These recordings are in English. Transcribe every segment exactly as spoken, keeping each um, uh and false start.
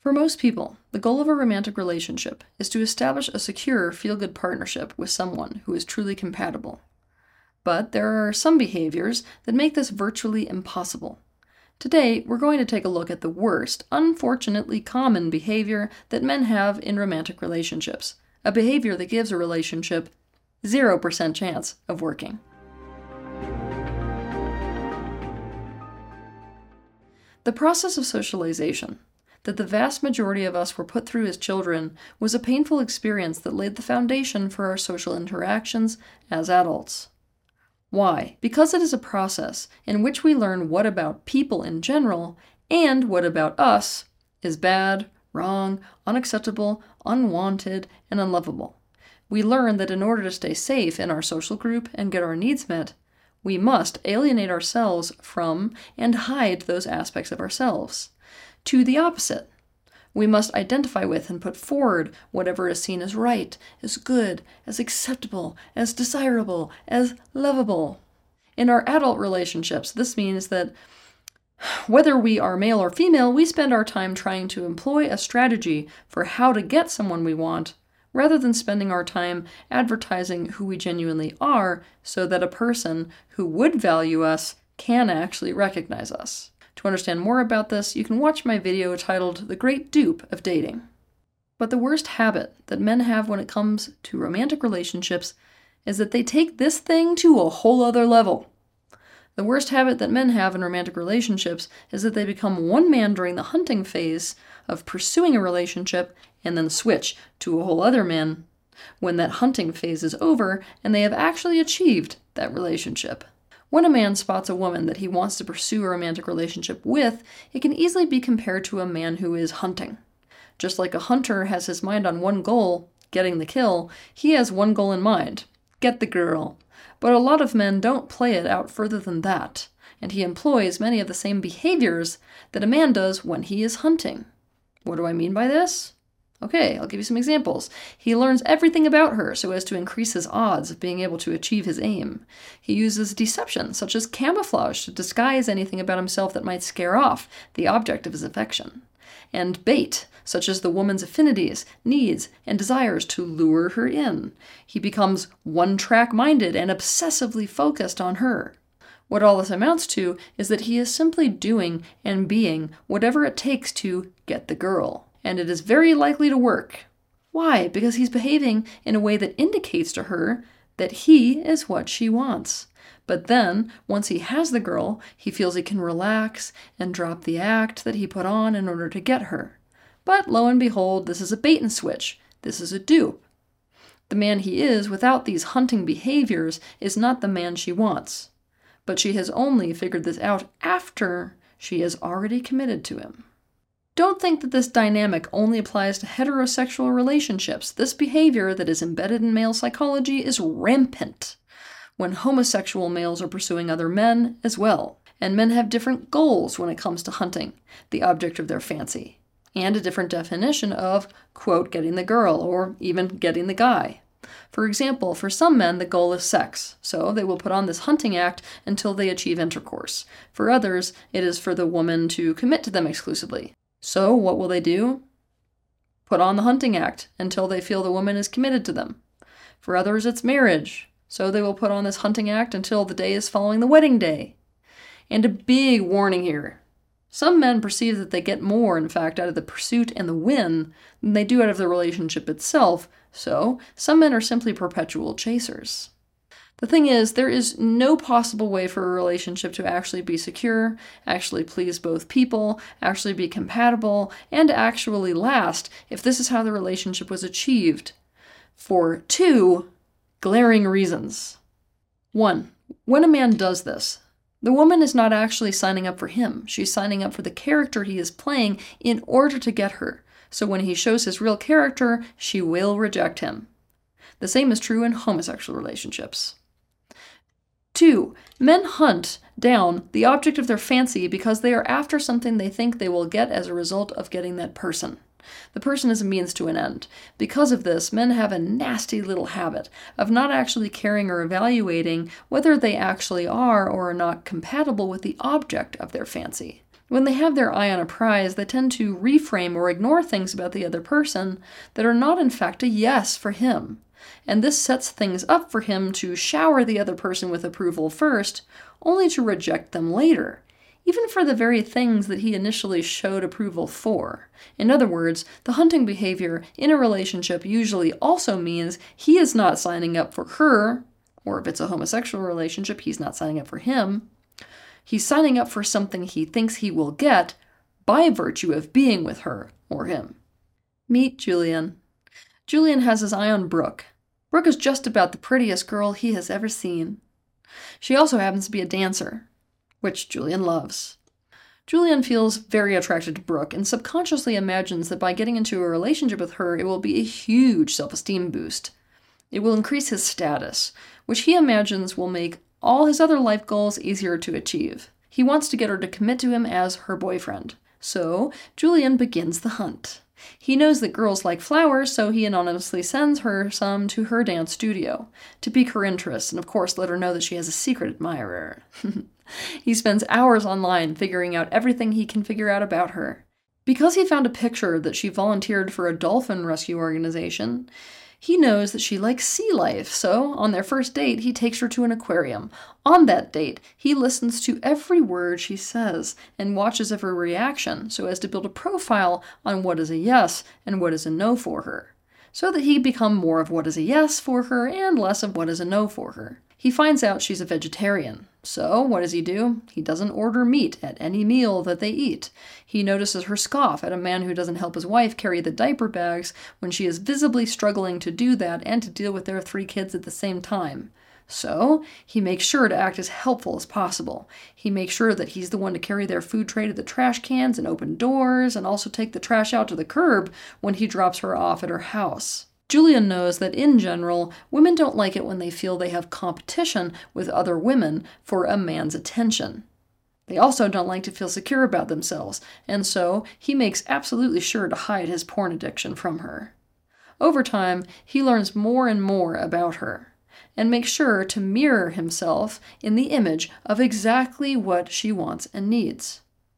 For most people, the goal of a romantic relationship is to establish a secure, feel-good partnership with someone who is truly compatible. But there are some behaviors that make this virtually impossible. Today, we're going to take a look at the worst, unfortunately common behavior that men have in romantic relationships, a behavior that gives a relationship zero percent chance of working. The process of socialization that the vast majority of us were put through as children was a painful experience that laid the foundation for our social interactions as adults. Why? Because it is a process in which we learn what about people in general and what about us is bad, wrong, unacceptable, unwanted, and unlovable. We learn that in order to stay safe in our social group and get our needs met, we must alienate ourselves from and hide those aspects of ourselves. To the opposite, we must identify with and put forward whatever is seen as right, as good, as acceptable, as desirable, as lovable. In our adult relationships, this means that whether we are male or female, we spend our time trying to employ a strategy for how to get someone we want, rather than spending our time advertising who we genuinely are so that a person who would value us can actually recognize us. To understand more about this, you can watch my video titled The Great Dupe of Dating. But the worst habit that men have when it comes to romantic relationships is that they take this thing to a whole other level. The worst habit that men have in romantic relationships is that they become one man during the hunting phase of pursuing a relationship and then switch to a whole other man when that hunting phase is over and they have actually achieved that relationship. When a man spots a woman that he wants to pursue a romantic relationship with, it can easily be compared to a man who is hunting. Just like a hunter has his mind on one goal, getting the kill, he has one goal in mind, get the girl. But a lot of men don't play it out further than that, and he employs many of the same behaviors that a man does when he is hunting. What do I mean by this? Okay, I'll give you some examples. He learns everything about her so as to increase his odds of being able to achieve his aim. He uses deception, such as camouflage, to disguise anything about himself that might scare off the object of his affection. And bait, such as the woman's affinities, needs, and desires to lure her in. He becomes one-track minded and obsessively focused on her. What all this amounts to is that he is simply doing and being whatever it takes to get the girl. And it is very likely to work. Why? Because he's behaving in a way that indicates to her that he is what she wants. But then, once he has the girl, he feels he can relax and drop the act that he put on in order to get her. But lo and behold, this is a bait and switch. This is a dupe. The man he is without these hunting behaviors is not the man she wants. But she has only figured this out after she has already committed to him. Don't think that this dynamic only applies to heterosexual relationships. This behavior that is embedded in male psychology is rampant when homosexual males are pursuing other men as well. And men have different goals when it comes to hunting, the object of their fancy, and a different definition of, quote, getting the girl, or even getting the guy. For example, for some men, the goal is sex, so they will put on this hunting act until they achieve intercourse. For others, it is for the woman to commit to them exclusively. So what will they do? Put on the hunting act until they feel the woman is committed to them. For others, it's marriage. So they will put on this hunting act until the day is following the wedding day. And a big warning here. Some men perceive that they get more, in fact, out of the pursuit and the win than they do out of the relationship itself. So some men are simply perpetual chasers. The thing is, there is no possible way for a relationship to actually be secure, actually please both people, actually be compatible, and actually last if this is how the relationship was achieved. For two glaring reasons. One, when a man does this, the woman is not actually signing up for him. She's signing up for the character he is playing in order to get her. So when he shows his real character, she will reject him. The same is true in homosexual relationships. Two, men hunt down the object of their fancy because they are after something they think they will get as a result of getting that person. The person is a means to an end. Because of this, men have a nasty little habit of not actually caring or evaluating whether they actually are or are not compatible with the object of their fancy. When they have their eye on a prize, they tend to reframe or ignore things about the other person that are not in fact a yes for him. And this sets things up for him to shower the other person with approval first, only to reject them later, even for the very things that he initially showed approval for. In other words, the hunting behavior in a relationship usually also means he is not signing up for her, or if it's a homosexual relationship, he's not signing up for him. He's signing up for something he thinks he will get by virtue of being with her or him. Meet Julian. Julian has his eye on Brooke. Brooke is just about the prettiest girl he has ever seen. She also happens to be a dancer, which Julian loves. Julian feels very attracted to Brooke and subconsciously imagines that by getting into a relationship with her, it will be a huge self-esteem boost. It will increase his status, which he imagines will make all his other life goals easier to achieve. He wants to get her to commit to him as her boyfriend. So, Julian begins the hunt. He knows that girls like flowers, so he anonymously sends her some to her dance studio, to pique her interest and of course let her know that she has a secret admirer. He spends hours online figuring out everything he can figure out about her. Because he found a picture that she volunteered for a dolphin rescue organization, he knows that she likes sea life, so on their first date, he takes her to an aquarium. On that date, he listens to every word she says and watches every reaction so as to build a profile on what is a yes and what is a no for her, so that he become more of what is a yes for her and less of what is a no for her. He finds out she's a vegetarian. So, what does he do? He doesn't order meat at any meal that they eat. He notices her scoff at a man who doesn't help his wife carry the diaper bags when she is visibly struggling to do that and to deal with their three kids at the same time. So, he makes sure to act as helpful as possible. He makes sure that he's the one to carry their food tray to the trash cans and open doors, and also take the trash out to the curb when he drops her off at her house. Julian knows that in general, women don't like it when they feel they have competition with other women for a man's attention. They also don't like to feel secure about themselves, and so he makes absolutely sure to hide his porn addiction from her. Over time, he learns more and more about her, and makes sure to mirror himself in the image of exactly what she wants and needs.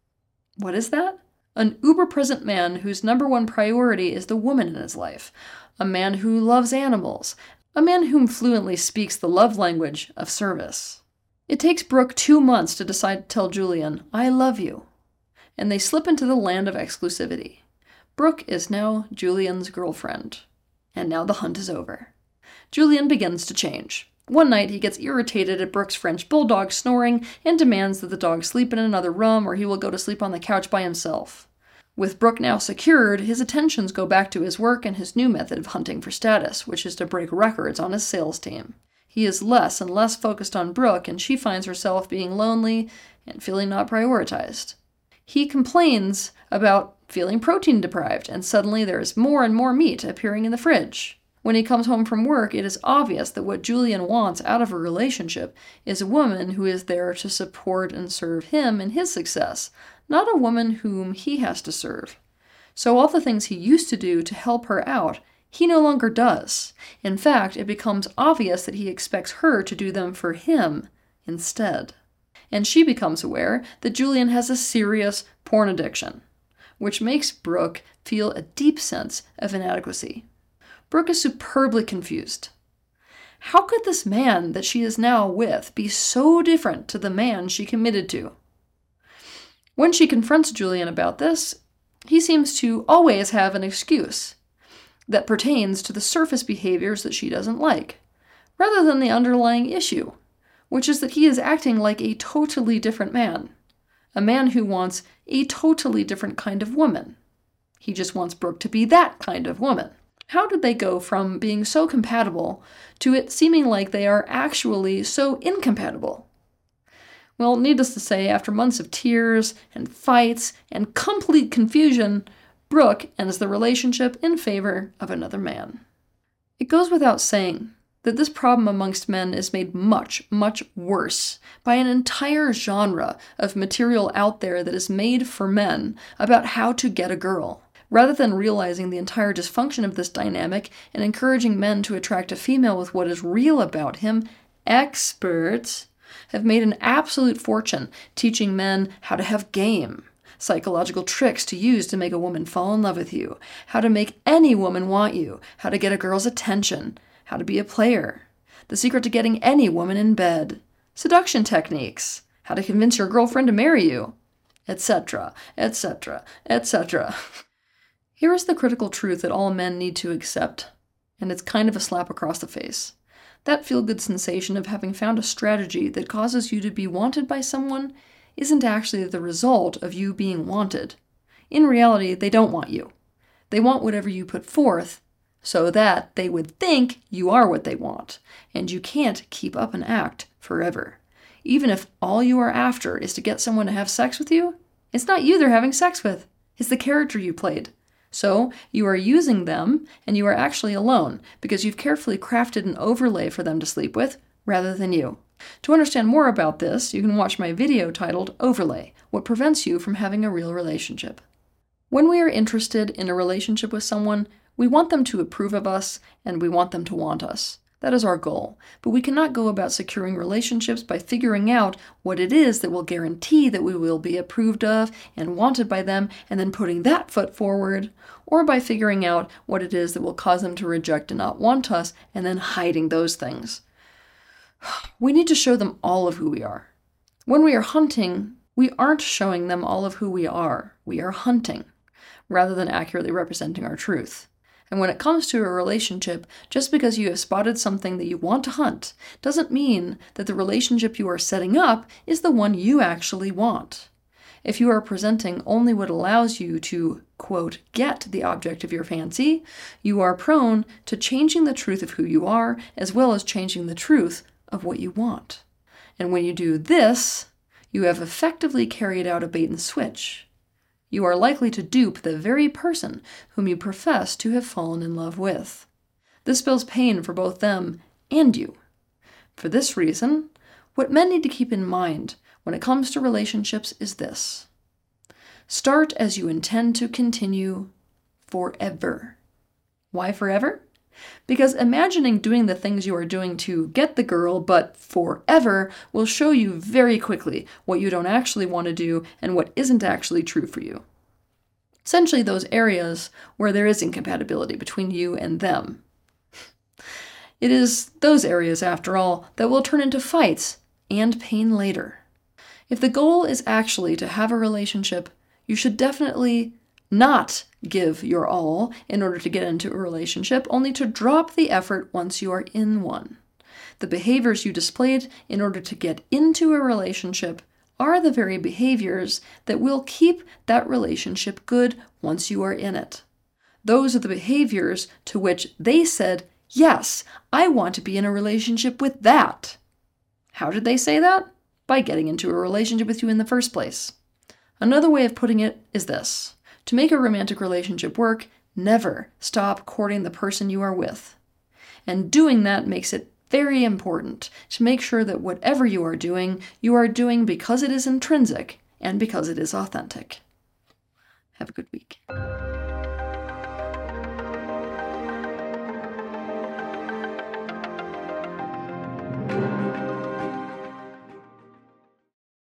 What is that? An uber-present man whose number one priority is the woman in his life. A man who loves animals. A man whom fluently speaks the love language of service. It takes Brooke two months to decide to tell Julian, "I love you." And they slip into the land of exclusivity. Brooke is now Julian's girlfriend. And now the hunt is over. Julian begins to change. One night he gets irritated at Brooke's French bulldog snoring and demands that the dog sleep in another room or he will go to sleep on the couch by himself. With Brooke now secured, his attentions go back to his work and his new method of hunting for status, which is to break records on his sales team. He is less and less focused on Brooke, and she finds herself being lonely and feeling not prioritized. He complains about feeling protein deprived, and suddenly there is more and more meat appearing in the fridge. When he comes home from work, it is obvious that what Julian wants out of a relationship is a woman who is there to support and serve him in his success, not a woman whom he has to serve. So all the things he used to do to help her out, he no longer does. In fact, it becomes obvious that he expects her to do them for him instead. And she becomes aware that Julian has a serious porn addiction, which makes Brooke feel a deep sense of inadequacy. Brooke is superbly confused. How could this man that she is now with be so different to the man she committed to? When she confronts Julian about this, he seems to always have an excuse that pertains to the surface behaviors that she doesn't like, rather than the underlying issue, which is that he is acting like a totally different man, a man who wants a totally different kind of woman. He just wants Brooke to be that kind of woman. How did they go from being so compatible to it seeming like they are actually so incompatible? Well, needless to say, after months of tears and fights and complete confusion, Brooke ends the relationship in favor of another man. It goes without saying that this problem amongst men is made much, much worse by an entire genre of material out there that is made for men about how to get a girl. Rather than realizing the entire dysfunction of this dynamic and encouraging men to attract a female with what is real about him, experts have made an absolute fortune teaching men how to have game, psychological tricks to use to make a woman fall in love with you, how to make any woman want you, how to get a girl's attention, how to be a player, the secret to getting any woman in bed, seduction techniques, how to convince your girlfriend to marry you, et cetera, et cetera, et cetera. Here is the critical truth that all men need to accept, and it's kind of a slap across the face. That feel-good sensation of having found a strategy that causes you to be wanted by someone isn't actually the result of you being wanted. In reality, they don't want you. They want whatever you put forth so that they would think you are what they want, and you can't keep up an act forever. Even if all you are after is to get someone to have sex with you, it's not you they're having sex with. It's the character you played. So you are using them, and you are actually alone, because you've carefully crafted an overlay for them to sleep with, rather than you. To understand more about this, you can watch my video titled Overlay: What Prevents You from Having a Real Relationship. When we are interested in a relationship with someone, we want them to approve of us, and we want them to want us. That is our goal, but we cannot go about securing relationships by figuring out what it is that will guarantee that we will be approved of and wanted by them, and then putting that foot forward, or by figuring out what it is that will cause them to reject and not want us, and then hiding those things. We need to show them all of who we are. When we are hunting, we aren't showing them all of who we are. We are hunting, rather than accurately representing our truth. And when it comes to a relationship, just because you have spotted something that you want to hunt doesn't mean that the relationship you are setting up is the one you actually want. If you are presenting only what allows you to, quote, get the object of your fancy, you are prone to changing the truth of who you are, as well as changing the truth of what you want. And when you do this, you have effectively carried out a bait and switch. You are likely to dupe the very person whom you profess to have fallen in love with. This spells pain for both them and you. For this reason, what men need to keep in mind when it comes to relationships is this: start as you intend to continue forever. Why forever? Because imagining doing the things you are doing to get the girl, but forever, will show you very quickly what you don't actually want to do and what isn't actually true for you. Essentially those areas where there is incompatibility between you and them. It is those areas, after all, that will turn into fights and pain later. If the goal is actually to have a relationship, you should definitely not give your all in order to get into a relationship, only to drop the effort once you are in one. The behaviors you displayed in order to get into a relationship are the very behaviors that will keep that relationship good once you are in it. Those are the behaviors to which they said, yes, I want to be in a relationship with that. How did they say that? By getting into a relationship with you in the first place. Another way of putting it is this: to make a romantic relationship work, never stop courting the person you are with. And doing that makes it very important to make sure that whatever you are doing, you are doing because it is intrinsic and because it is authentic. Have a good week.